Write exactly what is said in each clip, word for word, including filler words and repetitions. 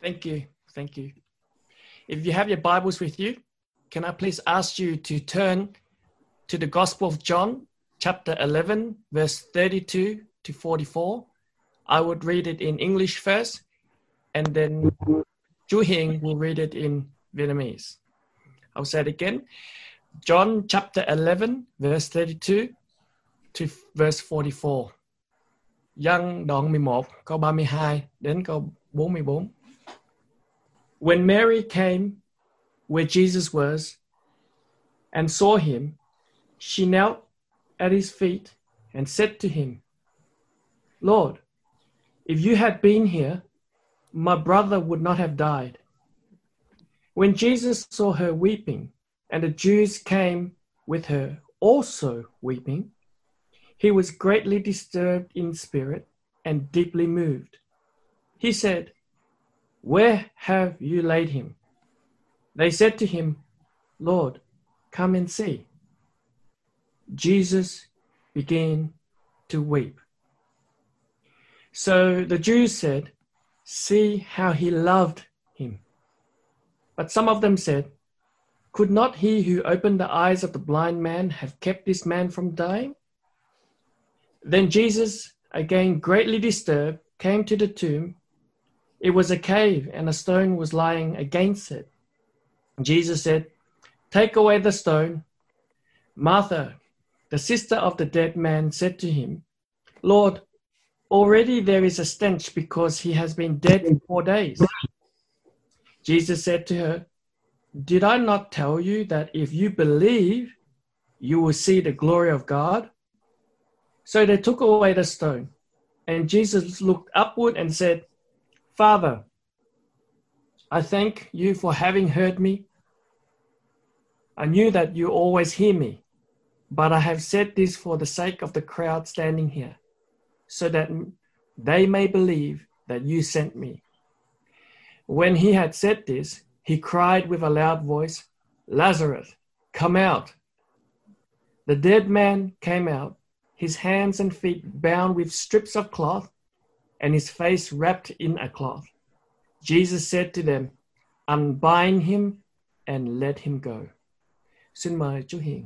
Thank you. Thank you. If you have your Bibles with you, can I please ask you to turn to the Gospel of John, chapter eleven, verse thirty-two to forty-four. I would read it in English first, and then Chu Hiền will read it in Vietnamese. I'll say it again. John chapter eleven, verse thirty-two to verse forty-four. Giăng đoạn mười một, câu ba mươi hai đến câu bốn mươi bốn. When Mary came where Jesus was and saw him, she knelt at his feet and said to him, Lord, if you had been here, my brother would not have died. When Jesus saw her weeping, and the Jews came with her also weeping, he was greatly disturbed in spirit and deeply moved. He said, Where have you laid him? They said to him, Lord, come and see. Jesus began to weep. So the Jews said, See how he loved him. But some of them said, Could not he who opened the eyes of the blind man have kept this man from dying? Then Jesus, again greatly disturbed, came to the tomb. It was a cave, and a stone was lying against it. Jesus said, Take away the stone. Martha, the sister of the dead man, said to him, Lord, already there is a stench because he has been dead for four days. Jesus said to her, Did I not tell you that if you believe, you will see the glory of God? So they took away the stone, and Jesus looked upward and said, Father, I thank you for having heard me. I knew that you always hear me, but I have said this for the sake of the crowd standing here, so that they may believe that you sent me. When he had said this, he cried with a loud voice, Lazarus, come out. The dead man came out, his hands and feet bound with strips of cloth, and his face wrapped in a cloth. Jesus said to them, Unbind him and let him go. Xin mời chú Hiền.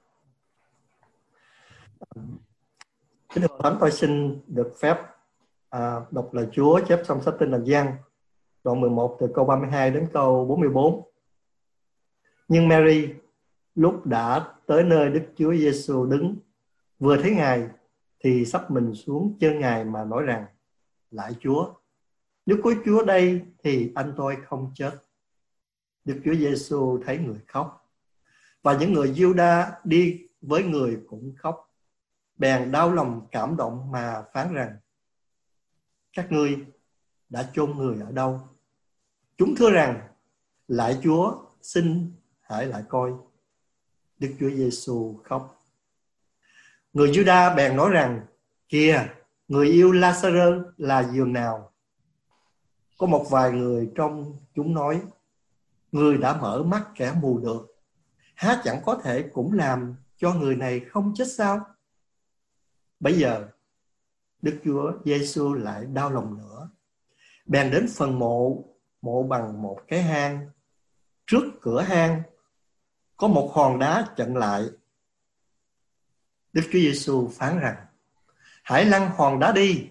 Kính thưa Thánh, tôi xin được phép à, đọc lời Chúa chép trong sách Tin Lành Giăng, đoạn mười một từ câu ba mươi hai đến câu bốn mươi bốn. Nhưng Mary lúc đã tới nơi Đức Chúa Giêsu đứng, vừa thấy Ngài thì sắp mình xuống chân Ngài mà nói rằng, Lạy Chúa, nếu có Chúa đây thì anh tôi không chết. Đức Chúa Giêsu thấy người khóc, và những người Giu-đa đi với người cũng khóc. Bèn đau lòng cảm động mà phán rằng, các ngươi đã chôn người ở đâu? Chúng thưa rằng, Lạy Chúa, xin hãy lại coi. Đức Chúa Giêsu khóc. Người Giu-đa bèn nói rằng, kìa, người yêu La-sa-rơ là giường nào? Có một vài người trong chúng nói, người đã mở mắt kẻ mù được, há chẳng có thể cũng làm cho người này không chết sao? Bây giờ Đức Chúa Giêsu lại đau lòng nữa, bèn đến phần mộ, mộ bằng một cái hang. Trước cửa hang có một hòn đá chặn lại. Đức Chúa Giêsu phán rằng, hãy lăn hòn đá đi.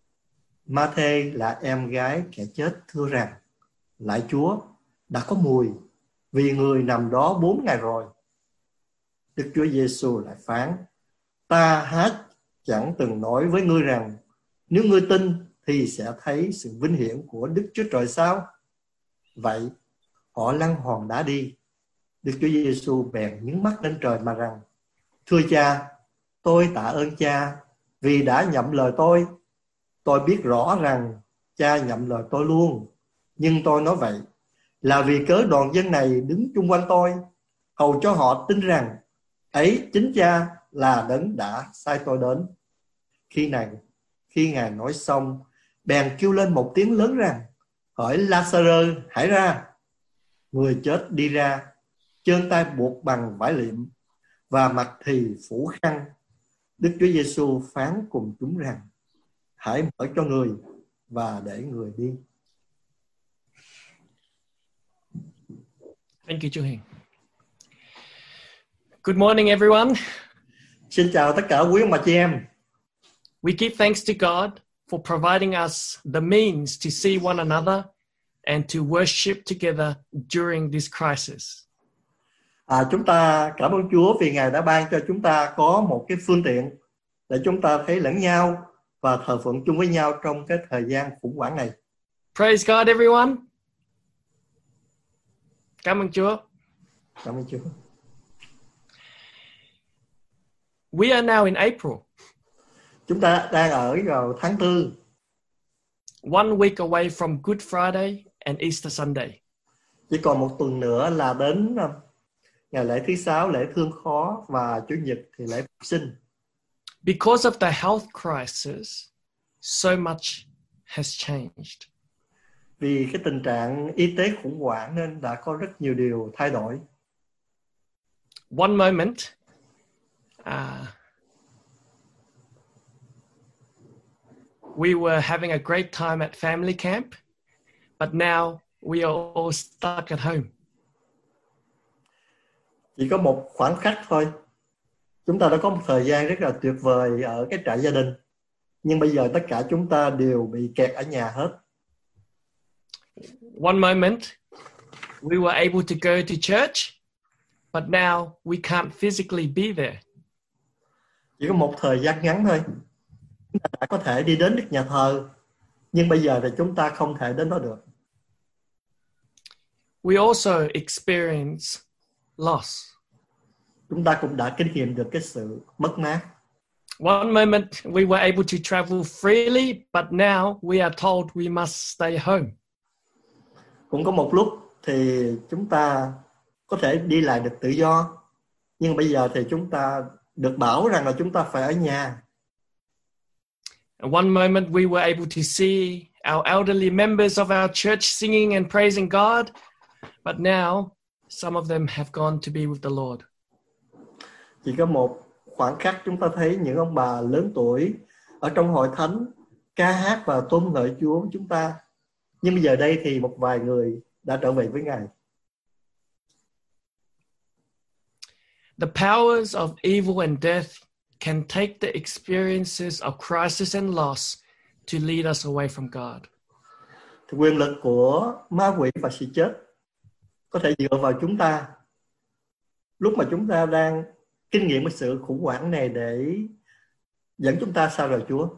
Ma-thê là em gái kẻ chết thưa rằng, Lạy Chúa, đã có mùi, vì người nằm đó bốn ngày rồi. Đức Chúa Giêsu lại phán, ta há chẳng từng nói với ngươi rằng, nếu ngươi tin thì sẽ thấy sự vinh hiển của Đức Chúa Trời sao? Vậy họ lăn hòn đá đi. Đức Chúa Giêsu bèn nhướng mắt lên trời mà rằng, thưa Cha, tôi tạ ơn Cha vì đã nhậm lời tôi. Tôi biết rõ rằng Cha nhậm lời tôi luôn, nhưng tôi nói vậy là vì cớ đoàn dân này đứng chung quanh tôi, hầu cho họ tin rằng ấy chính Cha là đấng đã sai tôi đến. Khi này, khi Ngài nói xong, bèn kêu lên một tiếng lớn rằng, hỡi La-sa-rơ, hãy ra. Người chết đi ra, chân tay buộc bằng vải liệm và mặt thì phủ khăn. Đức Chúa Giêsu phán cùng chúng rằng, hãy mở cho người và để người đi. Thank you, Chú Hiền. Good morning, everyone. Xin chào tất cả quý ông bà chị em. We give thanks to God for providing us the means to see one another and to worship together during this crisis. À, chúng ta cảm ơn Chúa vì Ngài đã ban cho chúng ta có một cái phương tiện để chúng ta thấy lẫn nhau và thờ phượng chung với nhau trong cái thời gian khủng hoảng này. Praise God, everyone. Cảm ơn Chúa. Cảm ơn Chúa. We are now in April. Chúng ta đang ở vào tháng tư. One week away from Good Friday and Easter Sunday. Chỉ còn một tuần nữa là đến ngày lễ thứ sáu, lễ thương khó và Chủ nhật thì lễ phục sinh. Because of the health crisis, so much has changed. Vì cái tình trạng y tế khủng hoảng nên đã có rất nhiều điều thay đổi. One moment, uh, we were having a great time at family camp, but now we are all stuck at home. Chỉ có một khoảnh khắc thôi. Chúng ta đã có một thời gian rất là tuyệt vời ở cái trại gia đình. Nhưng bây giờ tất cả chúng ta đều bị kẹt ở nhà hết. One moment, we were able to go to church, but now we can't physically be there. Chỉ có một thời gian ngắn thôi. Chúng ta đã có thể đi đến được nhà thờ, nhưng bây giờ thì chúng ta không thể đến đó được. We also experience loss. Chúng ta cũng đã kinh nghiệm được cái sự mất mát. One moment we were able to travel freely, but now we are told we must stay home. Cũng có một lúc thì chúng ta có thể đi lại được tự do, nhưng bây giờ thì chúng ta được bảo rằng là chúng ta phải ở nhà. And one moment we were able to see our elderly members of our church singing and praising God, but now some of them have gone to be with the Lord. Chỉ có một khoảnh khắc chúng ta thấy những ông bà lớn tuổi ở trong hội thánh ca hát và tôn ngợi Chúa của chúng ta. Nhưng bây giờ đây thì một vài người đã trở về với Ngài. The powers of evil and death can take the experiences of crisis and loss to lead us away from God. Thì quyền lực của ma quỷ và sự chết có thể dựa vào chúng ta lúc mà chúng ta đang kinh nghiệm cái sự khủng hoảng này để dẫn chúng ta xa rời Chúa.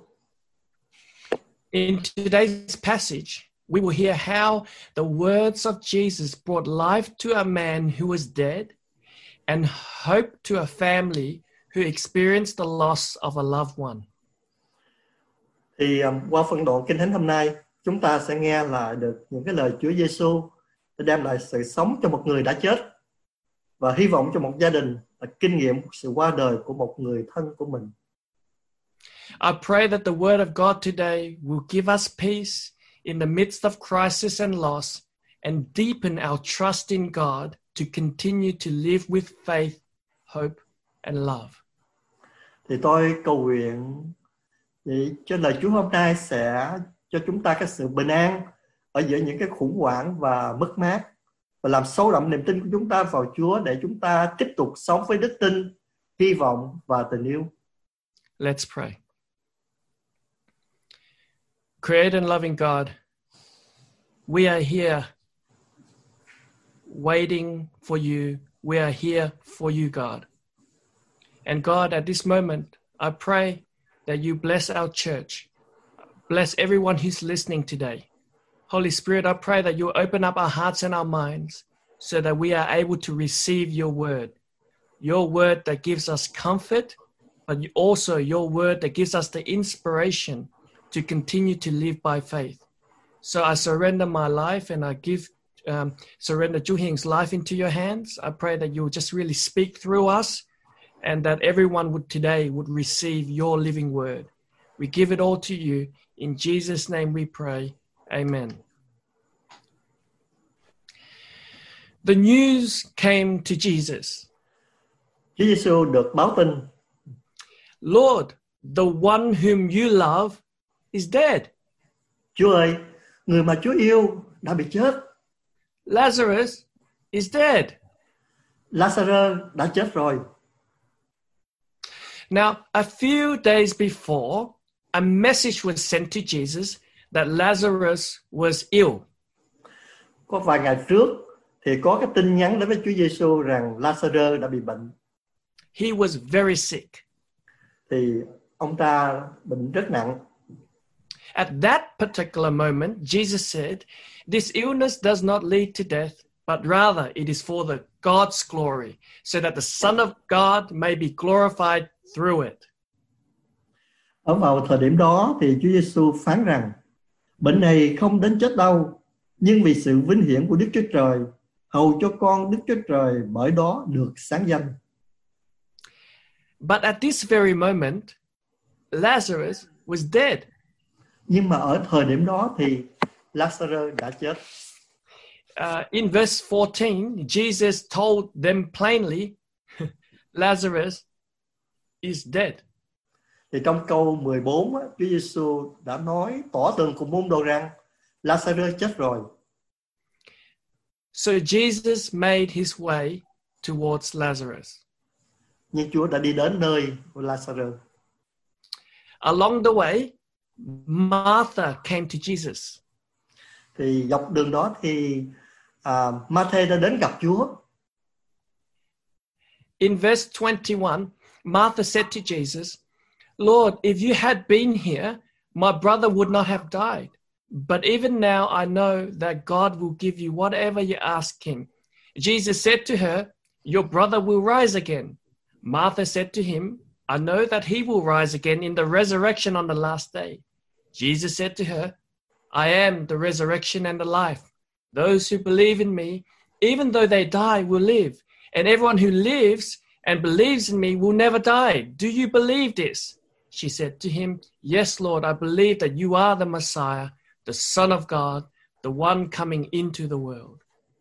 In today's passage, we will hear how the words of Jesus brought life to a man who was dead and hope to a family who experienced the loss of a loved one. Thì um, qua phân đoạn Kinh Thánh hôm nay, chúng ta sẽ nghe lại được những cái lời Chúa Giêsu để đem lại sự sống cho một người đã chết và hy vọng cho một gia đình là kinh nghiệm sự qua đời của một người thân của mình. I pray that the word of God today will give us peace in the midst of crisis and loss and deepen our trust in God to continue to live with faith, hope and love. Thì tôi cầu nguyện thì cho lời Chúa hôm nay sẽ cho chúng ta cái sự bình an ở giữa những cái khủng hoảng và mất mát và làm sâu đậm niềm tin của chúng ta vào Chúa để chúng ta tiếp tục sống với đức tin, hy vọng và tình yêu. Let's pray. Creator and loving God, we are here waiting for you. We are here for you, God. And God, at this moment, I pray that you bless our church. Bless everyone who's listening today. Holy Spirit, I pray that you open up our hearts and our minds so that we are able to receive your word. Your word that gives us comfort, but also your word that gives us the inspiration to continue to live by faith. So I surrender my life and I give, um, surrender Chú Hiền life into your hands. I pray that you will just really speak through us and that everyone would today would receive your living word. We give it all to you. In Jesus' name we pray. Amen. The news came to Jesus. Chúa Giêsu được báo tin. Lord, the one whom you love is dead. Chúa ơi, người mà Chúa yêu đã bị chết. Lazarus, is dead. Lazarus đã chết rồi. Now, a few days before, a message was sent to Jesus that Lazarus was ill. Có vài ngày trước thì có cái tin nhắn đến với Chúa Giêsu rằng Lazarus đã bị bệnh. He was very sick. Thì ông ta bệnh rất nặng. At that particular moment, Jesus said, "This illness does not lead to death, but rather it is for the God's glory, so that the Son of God may be glorified through it." Ở vào thời điểm đó thì Chúa Giêsu phán rằng bệnh này không đến chết đâu, nhưng vì sự vinh hiển của Đức Chúa Trời, hầu cho con Đức Chúa Trời bởi đó được sáng danh. But at this very moment, Lazarus was dead. Nhưng mà ở thời điểm đó thì Lazarus đã chết. Uh, in verse fourteen, Jesus told them plainly, Lazarus is dead. Thì trong câu mười bốn, á, Chúa Giêsu đã nói tỏ tường cùng môn đồ rằng Lazarus chết rồi. So Jesus made his way towards Lazarus. Nhưng Chúa đã đi đến nơi của Lazarus. Along the way, Martha came to Jesus. Thì dọc đường đó thì uh, Ma-thê đã đến gặp Chúa. In verse twenty-one, Martha said to Jesus, "Lord, if you had been here, my brother would not have died. But even now I know that God will give you whatever you ask him." Jesus said to her, "Your brother will rise again." Martha said to him, "I know that he will rise again in the resurrection on the last day." Jesus said to her, "I am the resurrection and the life. Those who believe in me, even though they die, will live. And everyone who lives and believes in me will never die. Do you believe this?" She said to him, "Yes, Lord, I believe that you are the Messiah, the Son of God, the one coming into the world."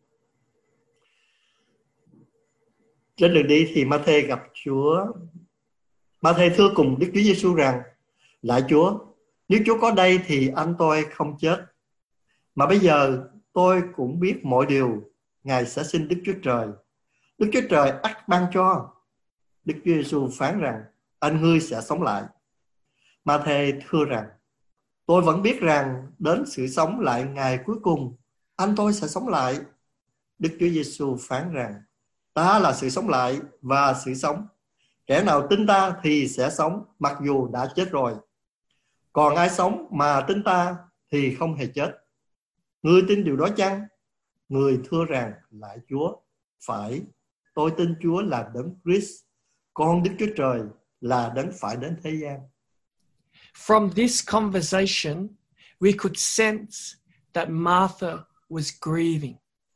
Trên đường đi thì Ma-thê gặp Chúa. Ma-thê thưa cùng Đức Chúa Giêsu rằng: "Lạy Chúa, nếu Chúa có đây thì anh tôi không chết. Mà bây giờ tôi cũng biết mọi điều Ngài sẽ xin Đức Chúa Trời. Đức Chúa Trời ắt ban cho." Đức Chúa Giêsu phán rằng: "Anh ngươi sẽ sống lại." Ma-thê thưa rằng: "Tôi vẫn biết rằng đến sự sống lại ngày cuối cùng, anh tôi sẽ sống lại." Đức Chúa Giêsu phán rằng: "Ta là sự sống lại và sự sống. Kẻ nào tin ta thì sẽ sống mặc dù đã chết rồi. Còn ai sống mà tin ta thì không hề chết. Ngươi tin điều đó chăng?" Người thưa rằng: "Lạy Chúa, phải, tôi tin Chúa là Đấng Christ, con Đức Chúa Trời, là Đấng phải đến thế gian." From this conversation, we could sense that Martha was grieving.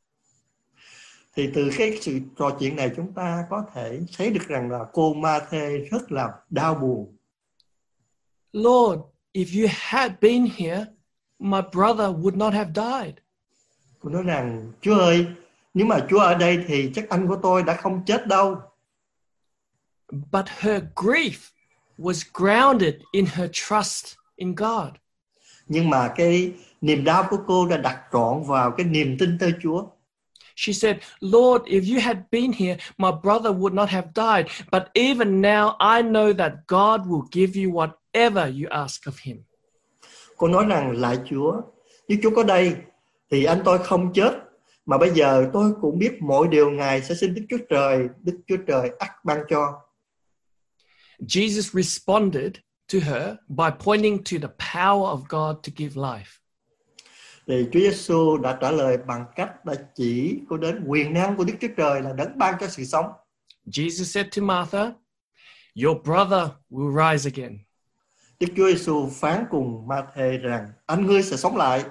Thì từ cái sự trò chuyện này chúng ta có thể thấy được rằng là cô Ma-thê rất là đau buồn. "Lord, if you had been here, my brother would not have died." Cô nói rằng: "Chúa ơi, nếu mà Chúa ở đây thì chắc anh của tôi đã không chết đâu." But her grief was grounded in her trust in God. Nhưng mà cái niềm đau của cô đã đặt trọn vào cái niềm tin tới Chúa. She said, "Lord, if you had been here, my brother would not have died. But even now, I know that God will give you whatever you ask of him." Cô nói rằng: "Lạy Chúa, nếu Chúa có đây thì anh tôi không chết. Mà bây giờ tôi cũng biết mọi điều Ngài sẽ xin Đức Chúa Trời. Đức Chúa Trời ắt ban cho." Jesus responded to her by pointing to the power of God to give life. Thì Chúa Giêsu đã trả lời bằng cách đã chỉ cô đến quyền năng của Đức Chúa Trời là đấng ban cho sự sống. Jesus said to Martha, "Your brother will rise again." Đức Chúa Giêsu phán cùng Ma-thê rằng: "Anh ngươi sẽ sống lại."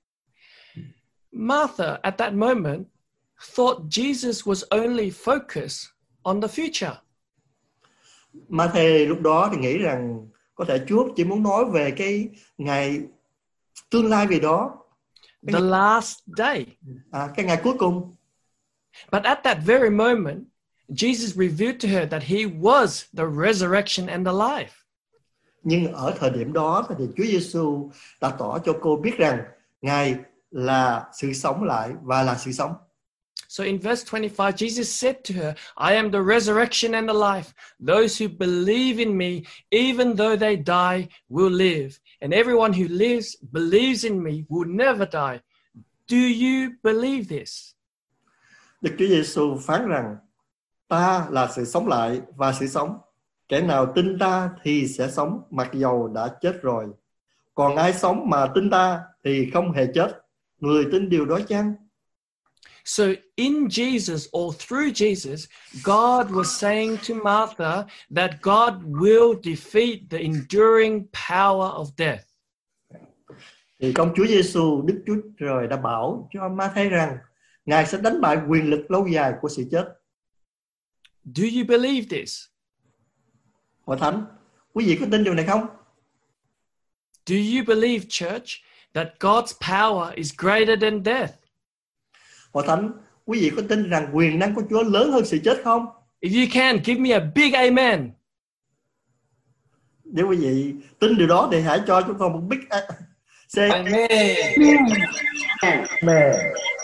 Martha, at that moment, thought Jesus was only focused on the future. Ma-thê lúc đó thì nghĩ rằng có thể Chúa chỉ muốn nói về cái ngày tương lai về đó. The last day. À, cái ngày cuối cùng. But at that very moment, Jesus revealed to her that he was the resurrection and the life. Nhưng ở thời điểm đó thì Chúa Giêsu đã tỏ cho cô biết rằng Ngài là sự sống lại và là sự sống. So in verse twenty-five, Jesus said to her, I am the resurrection and the life. Those who believe in me, even though they die, will live. And everyone who lives, believes in me, will never die. Do you believe this? Đức Chúa Giêsu phán rằng, ta là sự sống lại và sự sống. Kẻ nào tin ta thì sẽ sống mặc dầu đã chết rồi. Còn ai sống mà tin ta thì không hề chết. Người tin điều đó chăng? So in Jesus or through Jesus, God was saying to Martha that God will defeat the enduring power of death. Thì trong Chúa Giêsu, Đức Chúa Trời đã bảo cho Ma-thê rằng Ngài sẽ đánh bại quyền lực lâu dài của sự chết. Do you believe this? Hội thánh, quý vị có tin điều này không? Do you believe, church, that God's power is greater than death? Hội thánh, quý vị có tin rằng quyền năng của Chúa lớn hơn sự chết không? If you can, give me a big amen. Nếu quý vị tin điều đó thì hãy cho chúng tôi một big say Amen. Amen.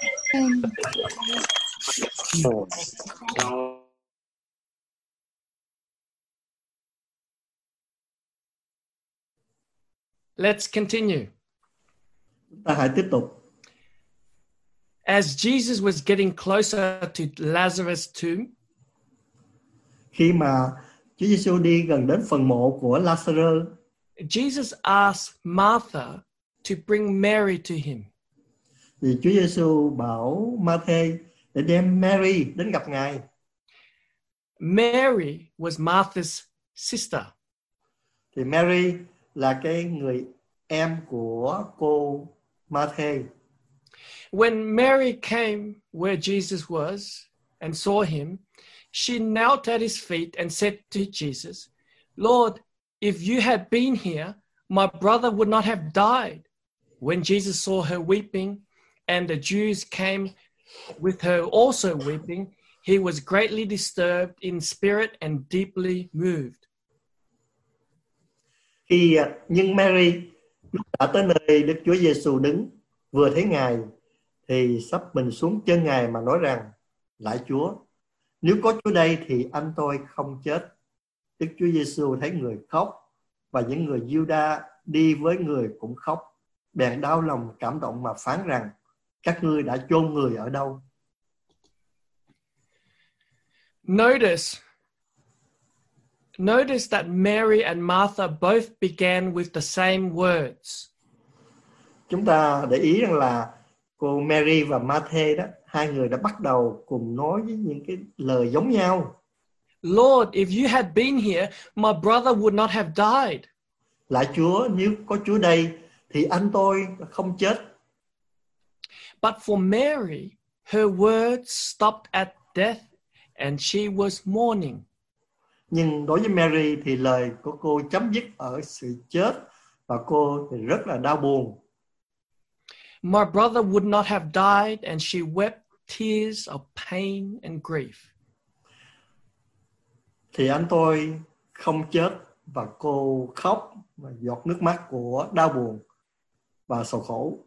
Let's continue. Chúng ta hãy tiếp tục. As Jesus was getting closer to Lazarus' tomb, Khi mà Chúa Giêsu đi gần đến phần mộ của Lazarus, Jesus asked Martha to bring Mary to him. thì Chúa Giêsu bảo Ma-thê để đem Mary đến gặp Ngài. Mary was Martha's sister. Thì Mary là cái người em của cô Ma-thê. When Mary came where Jesus was and saw him, she knelt at his feet and said to Jesus, Lord, if you had been here, my brother would not have died. When Jesus saw her weeping, and the Jews came with her also weeping, he was greatly disturbed in spirit and deeply moved. Khi nhưng Mary lúc đã tới nơi Đức Chúa Giêsu đứng, vừa thấy Ngài thì sắp mình xuống chân Ngài mà nói rằng: Lạy Chúa, nếu có Chúa đây thì anh tôi không chết. Đức Chúa Giêsu thấy người khóc và những người Giu-đa đi với người cũng khóc, bèn đau lòng cảm động mà phán rằng: các ngươi đã chôn người ở đâu? Notice, notice that Mary and Martha both began with the same words. Chúng ta để ý rằng là cô Mary và Ma-thê đó, hai người đã bắt đầu cùng nói với những cái lời giống nhau. Lord, if you had been here, my brother would not have died. Lạy Chúa, nếu có Chúa đây thì anh tôi không chết. But for Mary, her words stopped at death and she was mourning. Nhưng đối với Mary thì lời của cô chấm dứt ở sự chết và cô thì rất là đau buồn. My brother would not have died and she wept tears of pain and grief. Thì anh tôi không chết và cô khóc và giọt nước mắt của đau buồn và sầu khổ.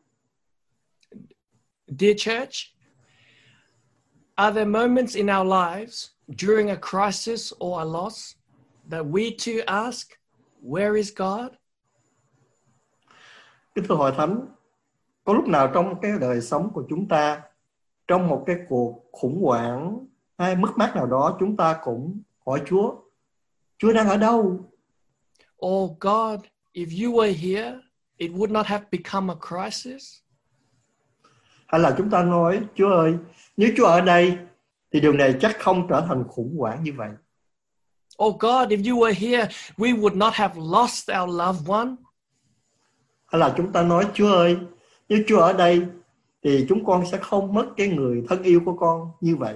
Dear church, are there moments in our lives during a crisis or a loss that we too ask, where is God? Kính thưa hội thánh, có lúc nào trong cái đời sống của chúng ta, trong một cái cuộc khủng hoảng hay mất mát nào đó, chúng ta cũng hỏi Chúa, Chúa đang ở đâu? Oh God, if you were here, it would not have become a crisis. Hay là chúng ta nói, Chúa ơi, nếu Chúa ở đây thì điều này chắc không trở thành khủng hoảng như vậy. Oh God, if you were here, we would not have lost our loved one. Hay là chúng ta nói, Chúa ơi, nếu Chúa ở đây thì chúng con sẽ không mất cái người thân yêu của con như vậy.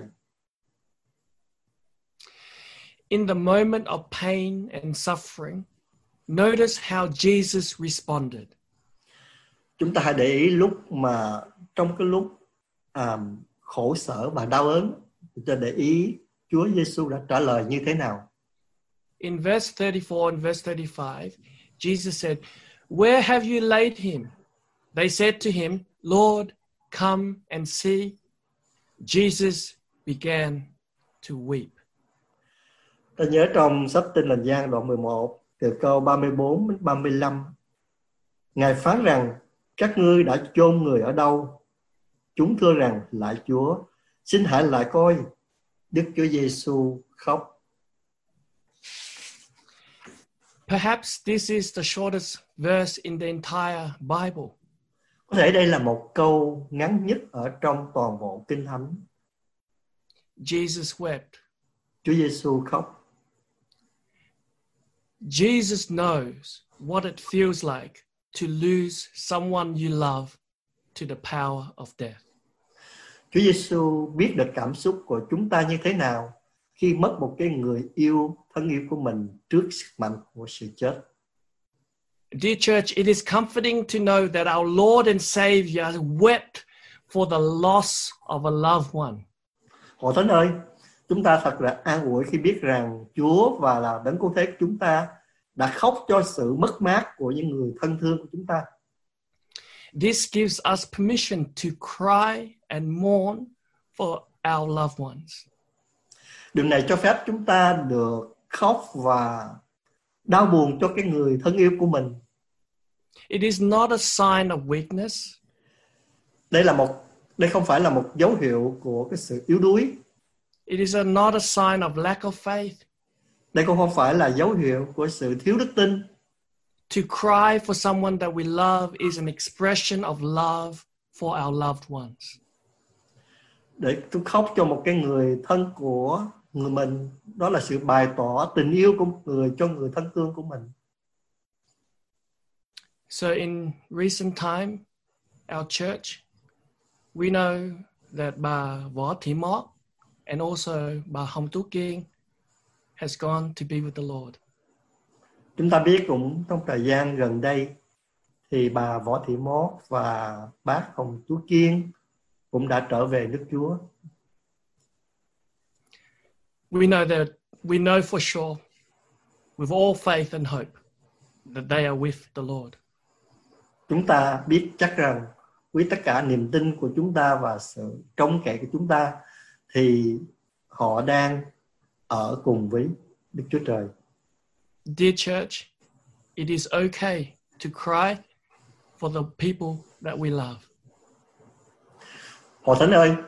In the moment of pain and suffering, notice how Jesus responded. Chúng ta hãy để ý lúc mà trong cái lúc à, khổ sở và đau ớn, chúng ta để ý Chúa Giêsu đã trả lời như thế nào. In verse thirty-four and verse thirty-five, Jesus said, Where have you laid him? They said to him, Lord, come and see. Jesus began to weep. Ta nhớ trong sách Tin Lành Giăng đoạn mười một, từ câu ba mươi bốn đến ba mươi lăm. Ngài phán rằng, các ngươi đã chôn người ở đâu? Chúng thưa rằng, lạy Chúa, xin hãy lại coi. Đức Chúa Giêsu khóc. Perhaps this is the shortest verse in the entire Bible. Có thể đây là một câu ngắn nhất ở trong toàn bộ Kinh Thánh. Jesus wept. Chúa Giêsu khóc. Jesus knows what it feels like to lose someone you love to the power of death. Chúa Giêsu biết được cảm xúc của chúng ta như thế nào khi mất một cái người yêu, thân yêu của mình trước sức mạnh của sự chết. Dear church, it is comforting to know that our Lord and Savior wept for the loss of a loved one. Hội thánh ơi, chúng ta thật là an ủi khi biết rằng Chúa và là Đấng Cứu Thế của chúng ta đã khóc cho sự mất mát của những người thân thương của chúng ta. This gives us permission to cry and mourn for our loved ones. Điều này cho phép chúng ta được khóc và đau buồn cho cái người thân yêu của mình. It is not a sign of weakness. Đây là một, đây không phải là một dấu hiệu của cái sự yếu đuối. It is a, not a sign of lack of faith. Đây cũng không phải là dấu hiệu của sự thiếu đức tin. To cry for someone that we love is an expression of love for our loved ones. Để tôi khóc cho một cái người thân của người mình, đó là sự bày tỏ tình yêu của một người cho người thân thương của mình. So in recent time, our church, we know that bà Võ Thị Mót and also bà Hồng Tú Kiên has gone to be with the Lord. Chúng ta biết cũng trong thời gian gần đây thì bà Võ Thị Mót và bác Hồng Tú Kiên cũng đã trở về nước Chúa. We know that we know for sure, with all faith and hope, that they are with the Lord. Chúng ta biết chắc rằng với tất cả niềm tin của chúng ta và sự trông cậy của chúng ta thì họ đang ở cùng với Đức Chúa Trời. Dear church, it is okay to cry for the people that we love. Hội thánh ơi,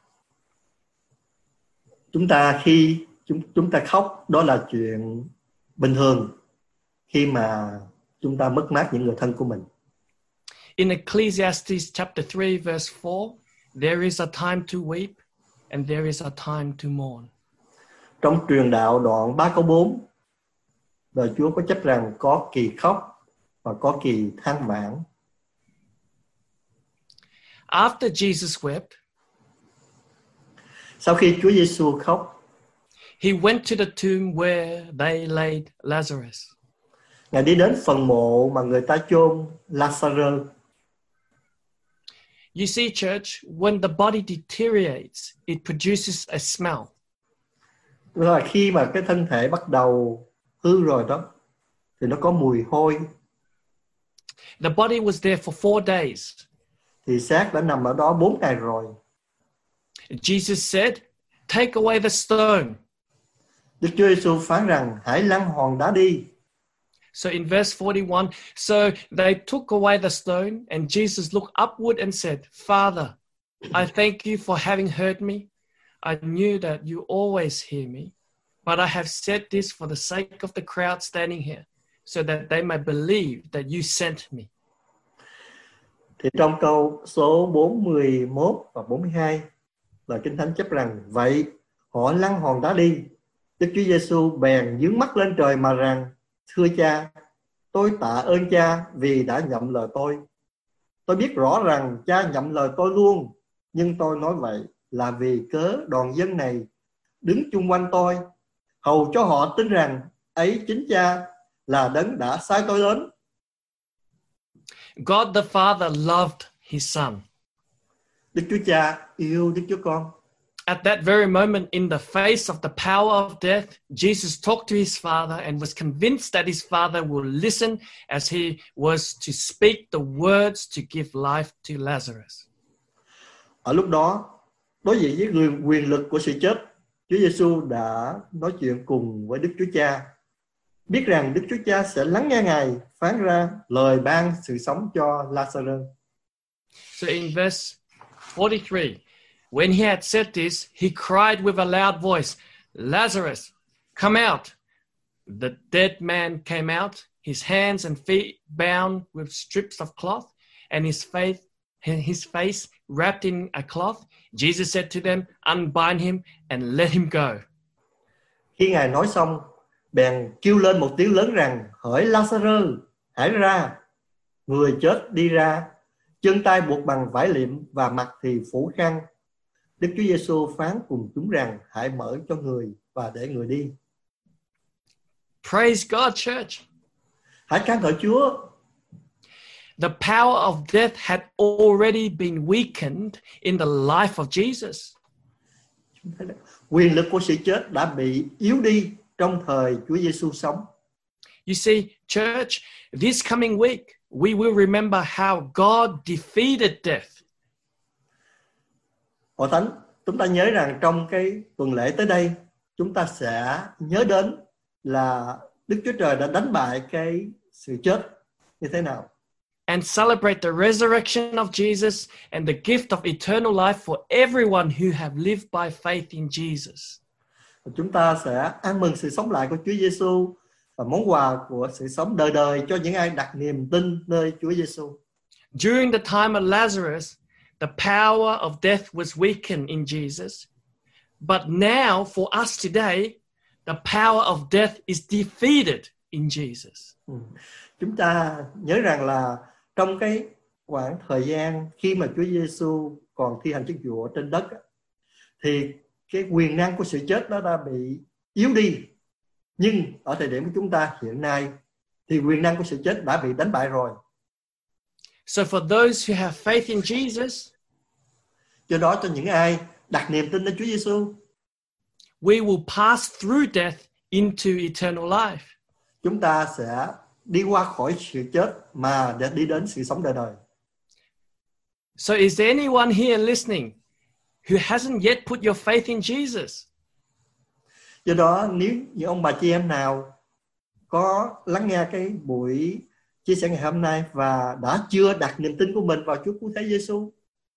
chúng ta khi chúng chúng ta khóc đó là chuyện bình thường khi mà chúng ta mất mát những người thân của mình. In Ecclesiastes chapter three verse four, there is a time to weep and there is a time to mourn. Trong Truyền Đạo đoạn ba câu bốn, lời Chúa có chép rằng có kỳ khóc và có kỳ than vãn. After Jesus wept, sau khi Chúa Giêsu khóc, he went to the tomb where they laid Lazarus. Ngài đi đến phần mộ mà người ta chôn Lazarus. You see, church, when the body deteriorates, it produces a smell. Là khi mà cái thân thể bắt đầu hư rồi đó, thì nó có mùi hôi. The body was there for four days. Thì xác đã nằm ở đó bốn ngày rồi. Jesus said, "Take away the stone." Đức Chúa Giêsu phán rằng hãy lăn hòn đá đi. So in verse forty-one, so they took away the stone, and Jesus looked upward and said, "Father, I thank you for having heard me. I knew that you always hear me, but I have said this for the sake of the crowd standing here, so that they may believe that you sent me." Thì trong câu số bốn mươi mốt và bốn mươi hai, lời Kinh Thánh chép rằng vậy họ lăn hòn đá đi. Đức Chúa Giêsu bèn nhướng mắt lên trời mà rằng, thưa Cha, tôi tạ ơn Cha vì đã nhậm lời tôi. Tôi biết rõ rằng Cha nhậm lời tôi luôn, nhưng tôi nói vậy là vì cớ đoàn dân này đứng chung quanh tôi, hầu cho họ tin rằng ấy chính Cha là Đấng đã sai tôi đến. God the Father loved his son. Đức Chúa Cha yêu Đức Chúa Con. At that very moment, in the face of the power of death, Jesus talked to his Father and was convinced that his Father will listen as he was to speak the words to give life to Lazarus. Ở lúc đó, đối diện với người quyền lực của sự chết, Chúa Giêsu đã nói chuyện cùng với Đức Chúa Cha, biết rằng Đức Chúa Cha sẽ lắng nghe Ngài phán ra lời ban sự sống cho Lazarus. So in verse forty-three, when he had said this, he cried with a loud voice, Lazarus, come out. The dead man came out, his hands and feet bound with strips of cloth, and his face, his face wrapped in a cloth. Jesus said to them, unbind him and let him go. Khi Ngài nói xong, bèn kêu lên một tiếng lớn rằng, hỡi Lazarus, hãy ra. Người chết đi ra, chân tay buộc bằng vải liệm và mặt thì phủ khăn. Đức Chúa Giêsu phán cùng chúng rằng, hãy mở cho người và để người đi. Praise God, church. Hãy ca ngợi Chúa. The power of death had already been weakened in the life of Jesus. Quyền lực của sự chết đã bị yếu đi trong thời Chúa Giêsu sống. You see, church, this coming week, we will remember how God defeated death. Hội Thánh, chúng ta nhớ rằng trong cái tuần lễ tới đây, chúng ta sẽ nhớ đến là Đức Chúa Trời đã đánh bại cái sự chết như thế nào. And celebrate the resurrection of Jesus and the gift of eternal life for everyone who have lived by faith in Jesus. Chúng ta sẽ ăn mừng sự sống lại của Chúa Giêsu và món quà của sự sống đời đời cho những ai đặt niềm tin nơi Chúa Giêsu. During the time of Lazarus, the power of death was weakened in Jesus. But now for us today, the power of death is defeated in Jesus. Ừ. Chúng ta nhớ rằng là trong cái khoảng thời gian khi mà Chúa Giêsu còn thi hành chức vụ ở trên đất, thì cái quyền năng của sự chết đó đã bị yếu đi. Nhưng ở thời điểm của chúng ta hiện nay thì quyền năng của sự chết đã bị đánh bại rồi. So for those who have faith in Jesus, do đó cho những ai đặt niềm tin nơi Chúa Giêsu, we will pass through death into eternal life. Chúng ta sẽ đi qua khỏi sự chết mà để đi đến sự sống đời đời. So is there anyone here listening who hasn't yet put your faith in Jesus? Do đó nếu những ông bà chị em nào có lắng nghe cái buổi chia sẻ ngày hôm nay và đã chưa đặt niềm tin của mình vào Chúa Cứu Thế Giêsu,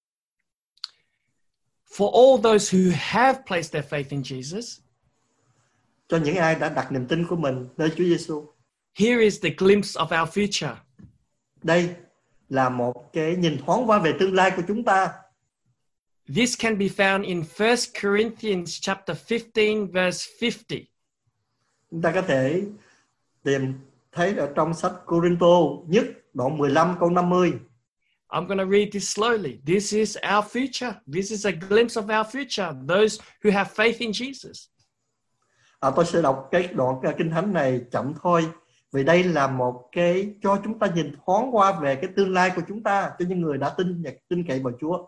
for all those who have placed their faith in Jesus, cho những ai đã đặt niềm tin của mình nơi Chúa Giêsu, here is the glimpse of our future. Đây là một cái nhìn thoáng qua về tương lai của chúng ta. This can be found in First Corinthians chapter fifteen verse fifty. Chúng ta có thể tìm thấy ở trong sách Cô-rinh-tô nhất đoạn mười lăm câu năm mươi. I'm going to read this slowly. This is our future. This is a glimpse of our future. Those who have faith in Jesus. À, tôi sẽ đọc cái đoạn kinh thánh này chậm thôi, vì đây là một cái cho chúng ta nhìn thoáng qua về cái tương lai của chúng ta, cho những người đã tin tin cậy vào Chúa.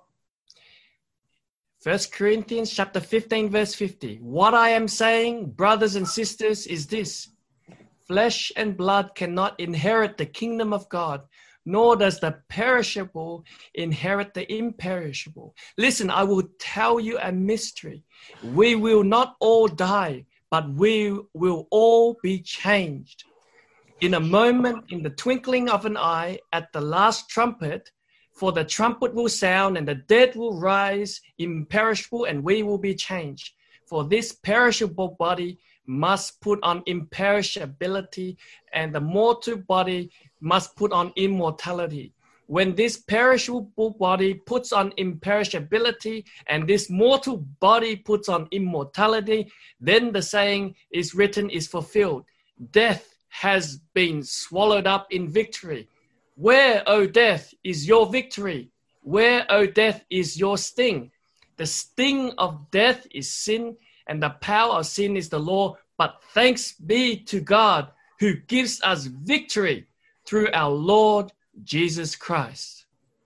First Corinthians chapter fifteen verse fifty. What I am saying, brothers and sisters, is this: flesh and blood cannot inherit the kingdom of God, nor does the perishable inherit the imperishable. Listen, I will tell you a mystery. We will not all die, but we will all be changed. In a moment, in the twinkling of an eye, at the last trumpet, for the trumpet will sound, and the dead will rise imperishable, and we will be changed. For this perishable body must put on imperishability, and the mortal body must put on immortality. When this perishable body puts on imperishability, and this mortal body puts on immortality, then the saying is written is fulfilled. Death has been swallowed up in victory. Where, O death, is your victory? Where, O death, is your sting? The sting of death is sin, and the power of sin is the law. But thanks be to God who gives us victory through our Lord Jesus Christ.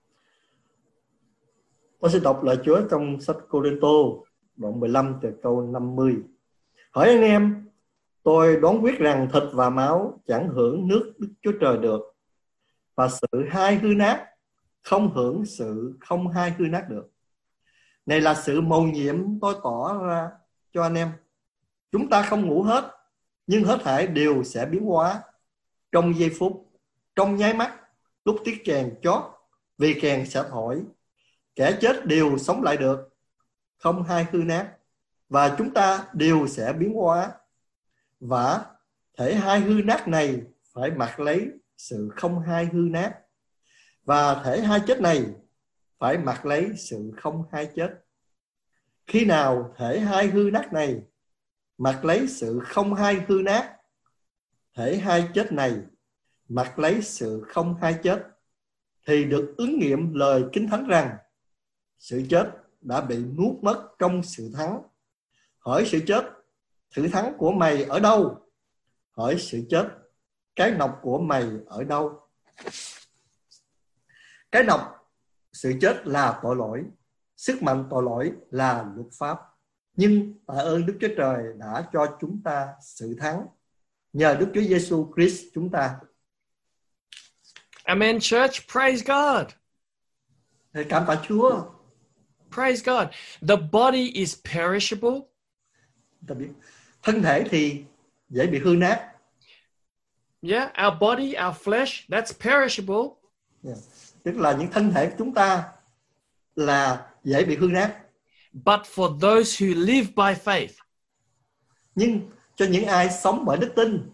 Tôi sẽ đọc lời Chúa trong sách Cô-rinh-tô đoạn mười lăm từ câu năm mươi. Hỏi anh em, tôi đoán quyết rằng thịt và máu chẳng hưởng nước Đức Chúa Trời được, và sự hai hư nát không hưởng sự không hai hư nát được. Này là sự mầu nhiệm tôi tỏ ra cho anh em. Chúng ta không ngủ hết, nhưng hết thảy đều sẽ biến hóa trong giây phút, trong nháy mắt, lúc tiếng kèn chót, vì kèn sẽ thổi. Kẻ chết đều sống lại được, không hai hư nát, và chúng ta đều sẽ biến hóa. Và thể hai hư nát này phải mặc lấy sự không hai hư nát, và thể hai chết này phải mặc lấy sự không hai chết. Khi nào thể hai hư nát này mặc lấy sự không hai hư nát, thể hai chết này mặc lấy sự không hai chết, thì được ứng nghiệm lời Kinh Thánh rằng sự chết đã bị nuốt mất trong sự thắng. Hỏi sự chết, sự thắng của mày ở đâu? Hỏi sự chết, cái nọc của mày ở đâu? Cái nọc, sự chết là tội lỗi, sức mạnh tội lỗi là luật pháp. Nhưng tạ ơn Đức Chúa Trời đã cho chúng ta sự thắng nhờ Đức Chúa Giêsu Christ chúng ta. Amen, church. Praise God. Cảm tạ Chúa. Praise God. The body is perishable. Ta biết thân thể thì dễ bị hư nát. Yeah, our body, our flesh, that's perishable. Yeah. Tức là những thân thể của chúng ta là dễ bị hư nát. But for those who live by faith, nhưng cho những ai sống bởi đức tin,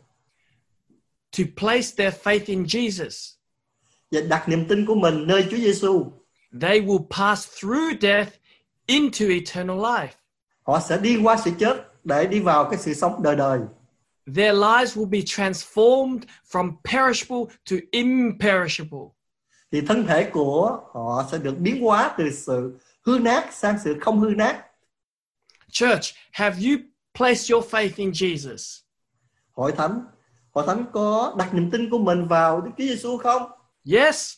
to place their faith in Jesus, và đặt niềm tin của mình nơi Chúa Giêsu, they will pass through death into eternal life. họ sẽ đi qua sự chết để đi vào cái sự sống đời đời. Their lives will be transformed from perishable to imperishable. Thì thân thể của họ sẽ được biến hóa từ sự hư nát sang sự không hư nát. Church, have you placed your faith in Jesus? Hội thánh, hội thánh có đặt niềm tin của mình vào Đức Chúa Giêsu không? Yes.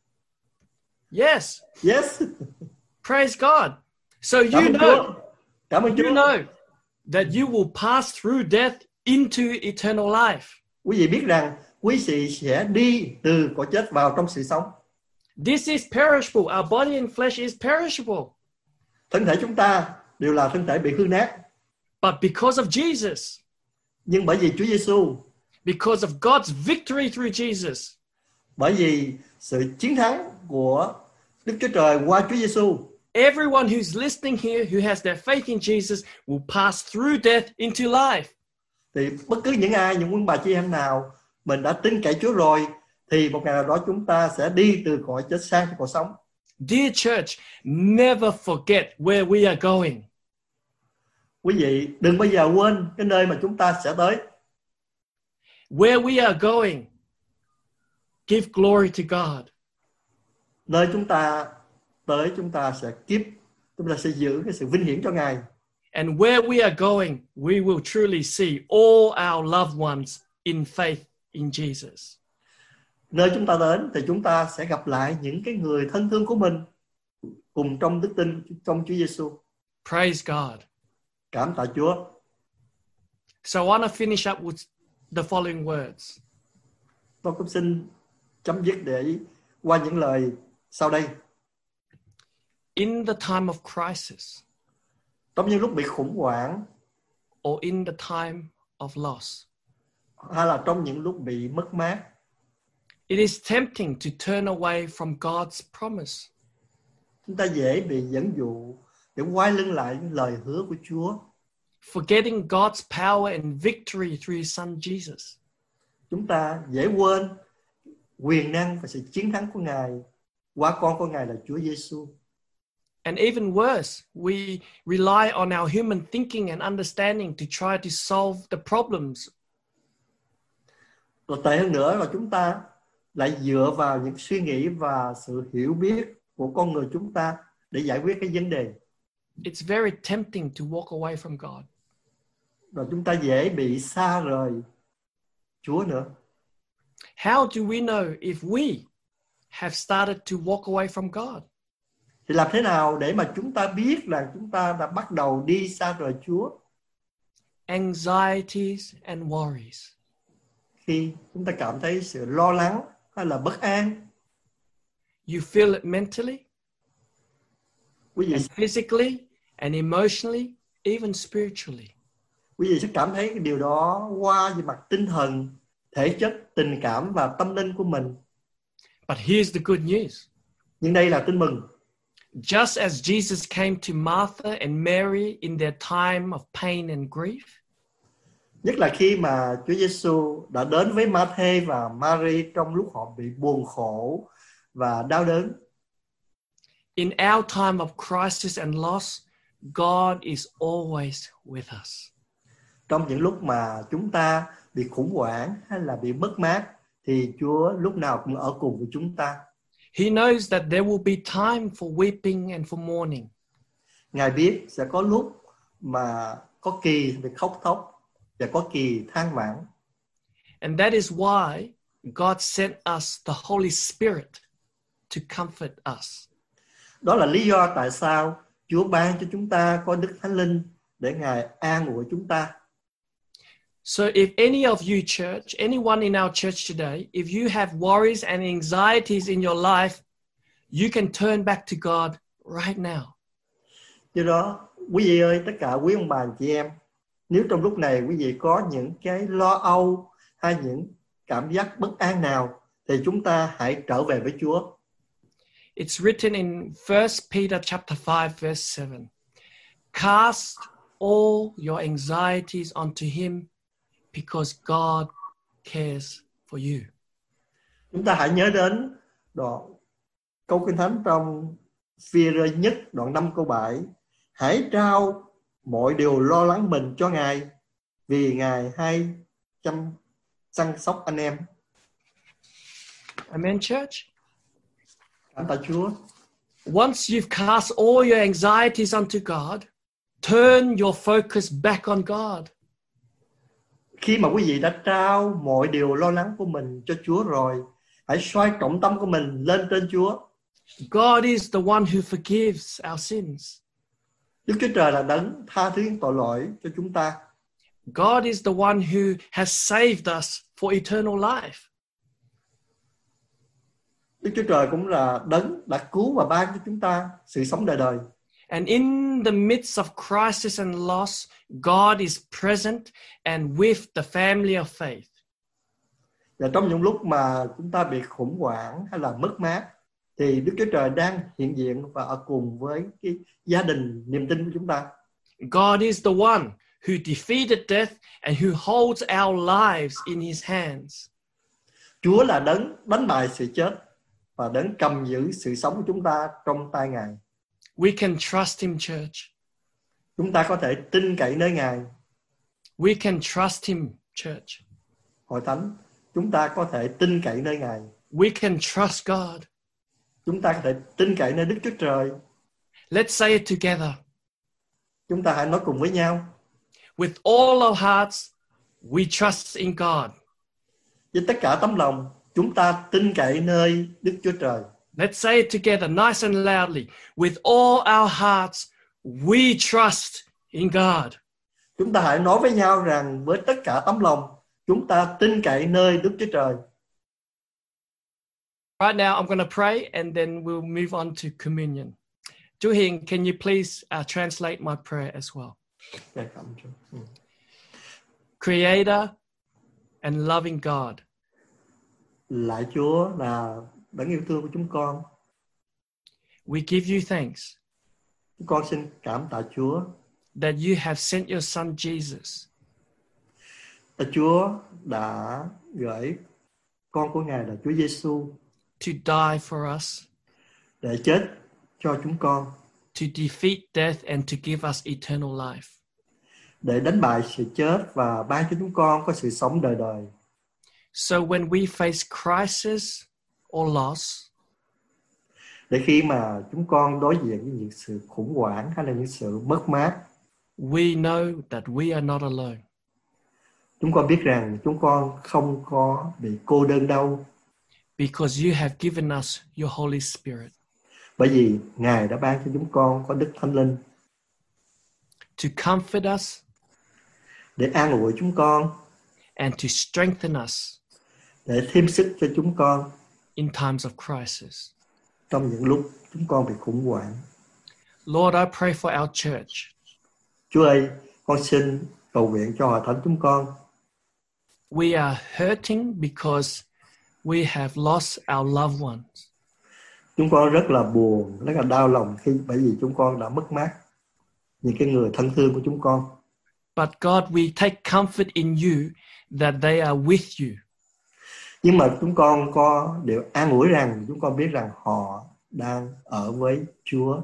Yes. Yes. Praise God. So you Cảm ơn know, Chúa. Cảm ơn you Chúa. know that you will pass through death into eternal life. Quý vị biết rằng quý vị sẽ đi từ cõi chết vào trong sự sống. This is perishable. Our body and flesh is perishable. Thân thể chúng ta đều là thân thể bị hư nát. But because of Jesus, nhưng bởi vì Chúa Giêsu, because of God's victory through Jesus, bởi vì sự chiến thắng của Đức Chúa Trời qua Chúa Giêsu, everyone who's listening here who has their faith in Jesus will pass through death into life. thì bất cứ những ai, những quân bà chị em nào mình đã tin cậy Chúa rồi, thì một ngày nào đó chúng ta sẽ đi từ cõi chết sang cõi sống. Dear church, never forget where we are going. Quý vị đừng bao giờ quên cái nơi mà chúng ta sẽ tới. Where we are going, give glory to God. Nơi chúng ta tới, chúng ta sẽ kiếp, chúng ta sẽ giữ cái sự vinh hiển cho Ngài. And where we are going, we will truly see all our loved ones in faith in Jesus. Nơi chúng ta đến thì chúng ta sẽ gặp lại những cái người thân thương của mình cùng trong đức tin trong Chúa Giêsu. Praise God. Cảm tạ Chúa. So I want to finish up with the following words. Tôi cũng xin chấm dứt để qua những lời sau đây. In the time of crisis, Trong những lúc bị khủng hoảng, or in the time of loss, hay là trong những lúc bị mất mát, it is tempting to turn away from God's promise. chúng ta dễ bị dẫn dụ để quay lưng lại những lời hứa của Chúa, Forgetting God's power and victory through His Son Jesus. chúng ta dễ quên quyền năng và sự chiến thắng của Ngài qua con của Ngài là Chúa Giêsu. And even worse, we rely on our human thinking and understanding to try to solve the problems. Rồi tệ hơn nữa là chúng ta lại dựa vào những suy nghĩ và sự hiểu biết của con người chúng ta để giải quyết cái vấn đề. It's very tempting to walk away from God. Rồi chúng ta dễ bị xa rời Chúa nữa. How do we know if we have started to walk away from God? Thì làm thế nào để mà chúng ta biết rằng chúng ta đã bắt đầu đi xa rời Chúa? Anxieties and worries. Khi chúng ta cảm thấy sự lo lắng hay là bất an. You feel it mentally, Quý vị and physically and emotionally, even spiritually. quý vị sẽ cảm thấy cái điều đó qua về mặt tinh thần, thể chất, tình cảm và tâm linh của mình. But here's the good news. Nhưng đây là tin mừng. Just as Jesus came to Martha and Mary in their time of pain and grief, Nhất là khi mà Chúa Giêsu đã đến với Ma-thê và Mary trong lúc họ bị buồn khổ và đau đớn. in our time of crisis and loss, God is always with us. Trong những lúc mà chúng ta bị khủng hoảng hay là bị mất mát, thì Chúa lúc nào cũng ở cùng với chúng ta. He knows that there will be time for weeping and for mourning. Ngài biết sẽ có lúc mà có kỳ để khóc thóc và có kỳ than vãn. And that is why God sent us the Holy Spirit to comfort us. Đó là lý do tại sao Chúa ban cho chúng ta có Đức Thánh Linh để Ngài an ủi chúng ta. So if any of you church, anyone in our church today, if you have worries and anxieties in your life, you can turn back to God right now. Do đó, quý vị ơi, tất cả quý ông bà anh chị em, nếu trong lúc này quý vị có những cái lo âu hay những cảm giác bất an nào, thì chúng ta hãy trở về với Chúa. It's written in First Peter chapter five verse seven. Cast all your anxieties onto him because God cares for you. Chúng ta hãy nhớ đến đoạn câu Kinh Thánh trong Phi-e-rơ nhất đoạn năm câu bảy. Hãy trao mọi điều lo lắng mình cho Ngài, vì Ngài hay chăm săn sóc anh em. Amen, church. Cảm tạ Chúa. Once you've cast all your anxieties onto God, turn your focus back on God. Khi mà quý vị đã trao mọi điều lo lắng của mình cho Chúa rồi, hãy xoay trọng tâm của mình lên trên Chúa. God is the one who forgives our sins. Đức Chúa Trời là đấng tha thứ tội lỗi cho chúng ta. God is the one who has saved us for eternal life. Đức Chúa Trời cũng là đấng đã cứu và ban cho chúng ta sự sống đời đời. And in the midst of crisis and loss, God is present and with the family of faith. Và trong những lúc mà chúng ta bị khủng hoảng hay là mất mát, thì Đức Chúa Trời đang hiện diện và ở cùng với cái gia đình niềm tin của chúng ta. God is the one who defeated death and who holds our lives in his hands. Chúa là đấng đánh bại sự chết và đấng cầm giữ sự sống của chúng ta trong tay Ngài. We can trust him, church. Chúng ta có thể tin cậy nơi Ngài. We can trust him, church. Hội thánh, chúng ta có thể tin cậy nơi Ngài. We can trust God. Chúng ta có thể tin cậy nơi Đức Chúa Trời. Let's say it together. Chúng ta hãy nói cùng với nhau. With all our hearts, we trust in God. Với tất cả tấm lòng, chúng ta tin cậy nơi Đức Chúa Trời. Let's say it together, nice and loudly. With all our hearts, we trust in God. Chúng ta hãy nói với nhau rằng với tất cả tấm lòng, chúng ta tin cậy nơi Đức Chúa Trời. Right now, I'm going to pray and then we'll move on to communion. Chú Hiền, can you please uh, translate my prayer as well? Dạ, cảm ơn Chúa. Creator and loving God, Lạy Chúa là đấng yêu thương của chúng con. we give you thanks Chúng con xin cảm tạ Chúa. that you have sent your son Jesus Là Chúa đã gửi con của Ngài là Chúa Giêsu to die for us, để chết cho chúng con, to defeat death and to give us eternal life. để đánh bại sự chết và ban cho chúng con có sự sống đời đời. So when we face crisis or loss, Để khi mà chúng con đối diện với những sự khủng hoảng hay là những sự mất mát, we know that we are not alone. chúng con biết rằng chúng con không có bị cô đơn đâu. Because you have given us your Holy Spirit Bởi vì Ngài đã ban cho chúng con có Đức Thánh Linh to comfort us để an ủi chúng con, and to strengthen us để thêm sức cho chúng con in times of crisis. trong những lúc chúng con bị khủng hoảng. Lord, I pray for our church. Chúa ơi, con xin cầu nguyện cho hội thánh chúng con. We are hurting because we have lost our loved ones. Chúng con rất là buồn, rất là đau lòng khi bởi vì chúng con đã mất mát những cái người thân thương của chúng con. But God, we take comfort in you that they are with you. Nhưng mà chúng con có điều an ủi rằng chúng con biết rằng họ đang ở với Chúa.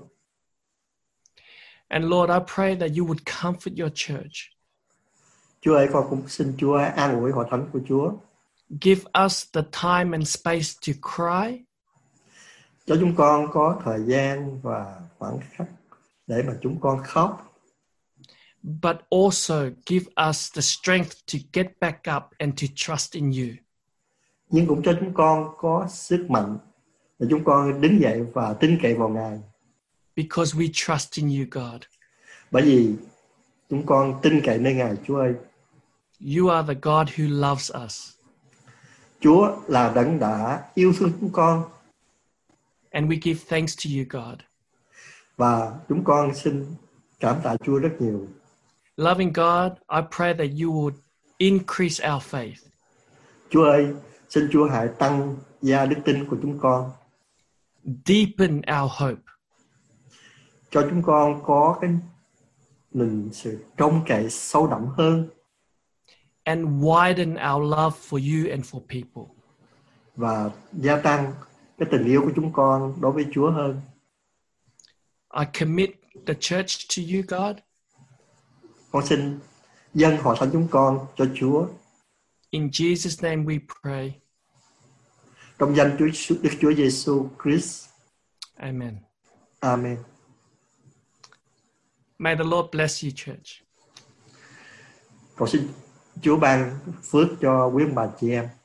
And Lord, I pray that you would comfort your church. Chúa ơi, con cũng xin Chúa an ủi hội thánh của Chúa. Give us the time and space to cry. Cho chúng con có thời gian và khoảng khắc để mà chúng con khóc. But also give us the strength to get back up and to trust in you. Nhưng cũng cho chúng con có sức mạnh để chúng con đứng dậy và tin cậy vào Ngài. Because we trust in you, God. Bởi vì chúng con tin cậy nơi Ngài, Chúa ơi. You are the God who loves us. Chúa là đấng đã yêu thương chúng con. And we give thanks to you, God. Và chúng con xin cảm tạ Chúa rất nhiều. Loving God, I pray that you would increase our faith. Chúa ơi, xin Chúa hãy tăng gia đức tin của chúng con. Deepen our hope. Cho chúng con có cái mình sự trông cậy sâu đậm hơn. And widen our love for you and for people. Và gia tăng cái tình yêu của chúng con đối với Chúa hơn. I commit the church to you, God. Con xin dâng hội thánh chúng con cho Chúa. In Jesus' name we pray. Trong danh Chúa Đức Chúa Giêsu Christ. Amen. Amen. May the Lord bless you, church. Cầu xin Chúa ban phước cho quý ông bà chị em.